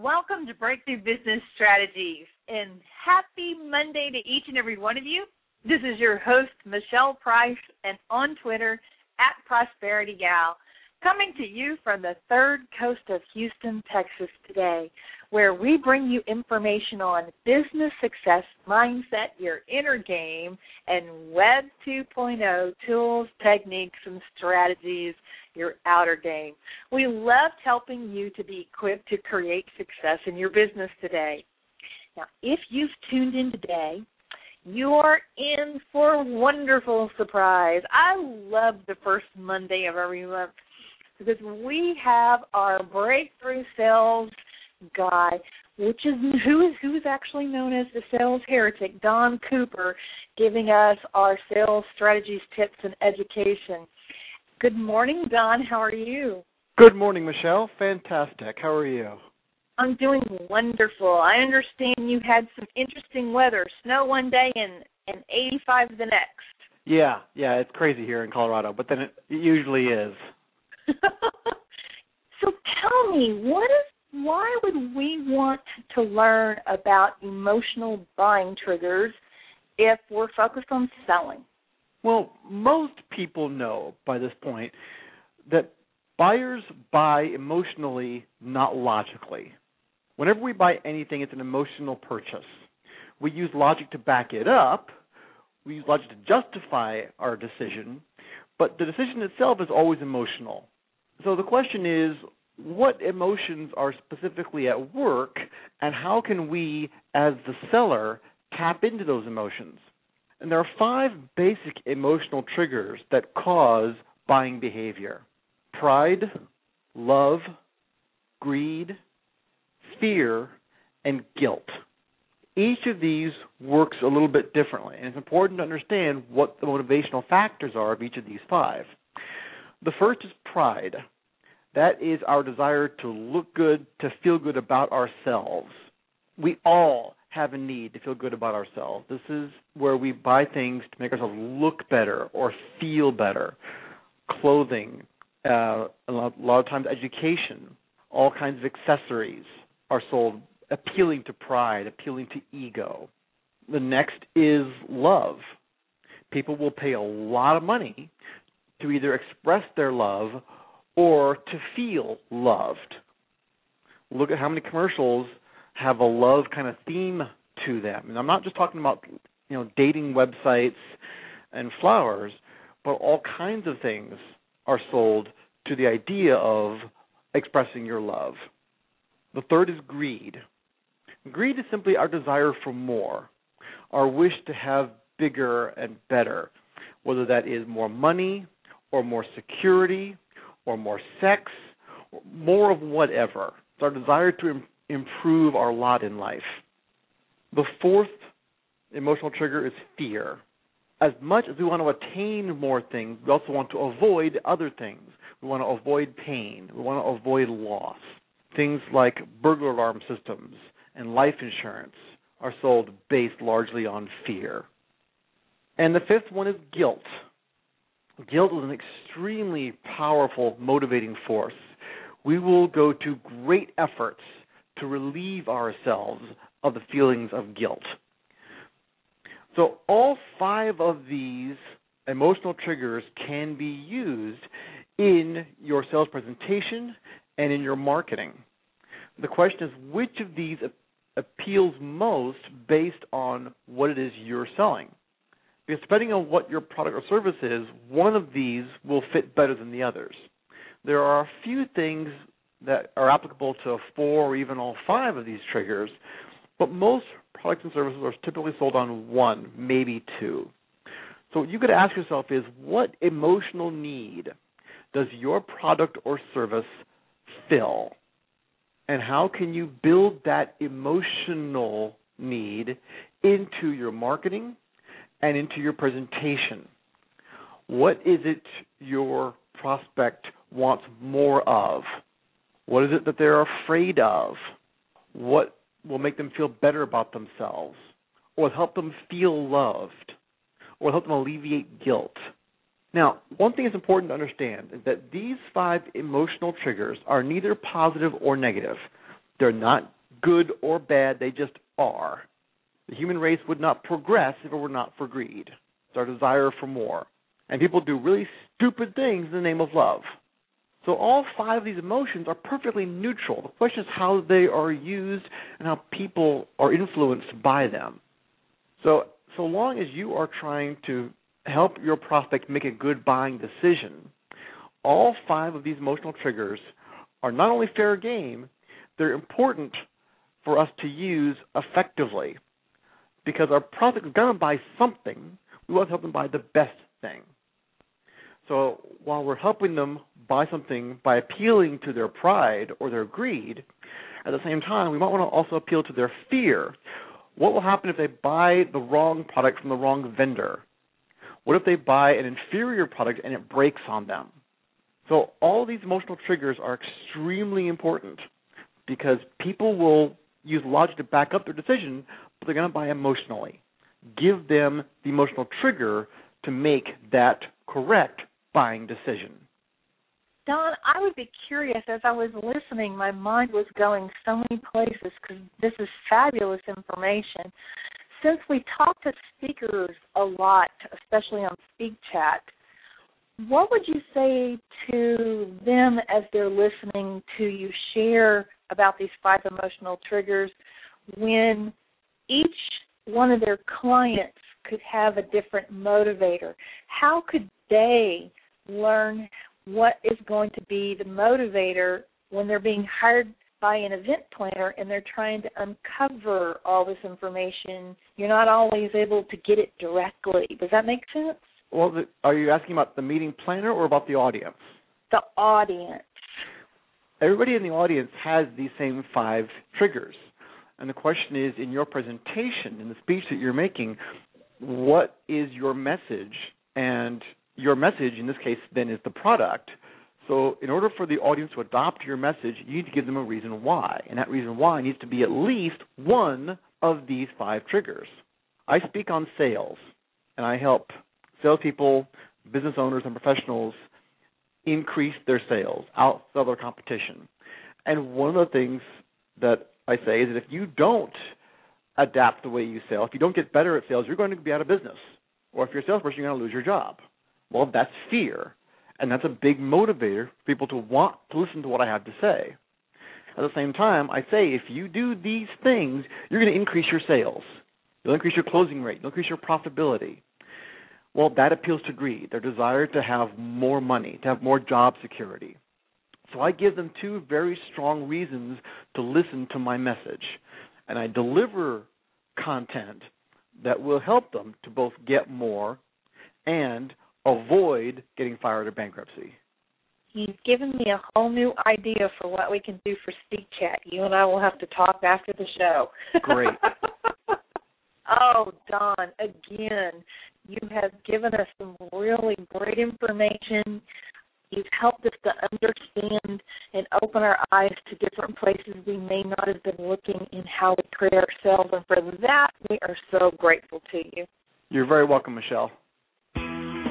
Welcome to Breakthrough Business Strategies, and happy Monday to each and every one of you. This is your host, Michelle Price, and on Twitter, @ProsperityGal, coming to you from the third coast of Houston, Texas today, where we bring you information on business success, mindset, your inner game, and Web 2.0 tools, techniques, and strategies, your outer game. We loved helping you to be equipped to create success in your business today. Now, if you've tuned in today, you're in for a wonderful surprise. I love the first Monday of every month because we have our Breakthrough Sales Guy, which is who's actually known as the sales heretic, Don Cooper, giving us our sales strategies, tips, and education. Good morning, Don. How are you? Good morning, Michelle. Fantastic. How are you? I'm doing wonderful. I understand you had some interesting weather, snow one day and 85 the next. Yeah, it's crazy here in Colorado, but then it usually is. So tell me, why would we want to learn about emotional buying triggers if we're focused on selling? Well, most people know by this point that buyers buy emotionally, not logically. Whenever we buy anything, it's an emotional purchase. We use logic to back it up. We use logic to justify our decision, but the decision itself is always emotional. So the question is, what emotions are specifically at work, and how can we, as the seller, tap into those emotions? And there are 5 basic emotional triggers that cause buying behavior: pride, love, greed, fear, and guilt. Each of these works a little bit differently, and it's important to understand what the motivational factors are of each of these 5. The first is pride. That is our desire to look good, to feel good about ourselves. We all have a need to feel good about ourselves. This is where we buy things to make ourselves look better or feel better. Clothing, a lot of times education, all kinds of accessories are sold appealing to pride, appealing to ego. The next is love. People will pay a lot of money to either express their love or to feel loved. Look at how many commercials have a love kind of theme to them. And I'm not just talking about, dating websites and flowers, but all kinds of things are sold to the idea of expressing your love. The third is greed. Greed is simply our desire for more, our wish to have bigger and better, whether that is more money or more security or more sex, or more of whatever. It's our desire to improve our lot in life. The fourth emotional trigger is fear. As much as we want to attain more things, we also want to avoid other things. We want to avoid pain. We want to avoid loss. Things like burglar alarm systems and life insurance are sold based largely on fear. And the fifth one is guilt. Guilt is an extremely powerful motivating force. We will go to great efforts to relieve ourselves of the feelings of guilt. So all 5 of these emotional triggers can be used in your sales presentation and in your marketing. The question is, which of these appeals most based on what it is you're selling? Because depending on what your product or service is, one of these will fit better than the others. There are a few things that are applicable to 4 or even all 5 of these triggers, but most products and services are typically sold on 1, maybe 2. So what you could ask yourself is, what emotional need does your product or service fill? And how can you build that emotional need into your marketing and into your presentation? What is it your prospect wants more of? What is it that they're afraid of? What will make them feel better about themselves? Or help them feel loved? Or help them alleviate guilt? Now, one thing that's important to understand is that these 5 emotional triggers are neither positive or negative. They're not good or bad. They just are. The human race would not progress if it were not for greed. It's our desire for more. And people do really stupid things in the name of love. So all 5 of these emotions are perfectly neutral. The question is how they are used and how people are influenced by them. So long as you are trying to help your prospect make a good buying decision, all 5 of these emotional triggers are not only fair game, they're important for us to use effectively. Because our prospect is going to buy something, we want to help them buy the best thing. So while we're helping them buy something by appealing to their pride or their greed, at the same time, we might want to also appeal to their fear. What will happen if they buy the wrong product from the wrong vendor? What if they buy an inferior product and it breaks on them? So all these emotional triggers are extremely important because people will use logic to back up their decision, but they're going to buy emotionally. Give them the emotional trigger to make that correct buying decision. Don, I would be curious, as I was listening, my mind was going so many places because this is fabulous information. Since we talk to speakers a lot, especially on SpeakChat, what would you say to them as they're listening to you share about these 5 emotional triggers when each one of their clients could have a different motivator? How could they learn what is going to be the motivator when they're being hired by an event planner and they're trying to uncover all this information? You're not always able to get it directly. Does that make sense? Well, are you asking about the meeting planner or about the audience? The audience. Everybody in the audience has these same 5 triggers. And the question is, in your presentation, in the speech that you're making, what is your message? And your message, in this case, then, is the product. So in order for the audience to adopt your message, you need to give them a reason why. And that reason why needs to be at least one of these 5 triggers. I speak on sales, and I help salespeople, business owners, and professionals increase their sales, outsell their competition. And one of the things that I say is that if you don't adapt the way you sell, if you don't get better at sales, you're going to be out of business. Or if you're a salesperson, you're going to lose your job. Well, that's fear, and that's a big motivator for people to want to listen to what I have to say. At the same time, I say if you do these things, you're going to increase your sales. You'll increase your closing rate. You'll increase your profitability. Well, that appeals to greed, their desire to have more money, to have more job security. So I give them 2 very strong reasons to listen to my message, and I deliver content that will help them to both get more and avoid getting fired or bankruptcy. You've given me a whole new idea for what we can do for SpeakChat. You and I will have to talk after the show. Great. Oh, Don, again, you have given us some really great information. You've helped us to understand and open our eyes to different places we may not have been looking in how we create ourselves. And for that, we are so grateful to you. You're very welcome, Michelle.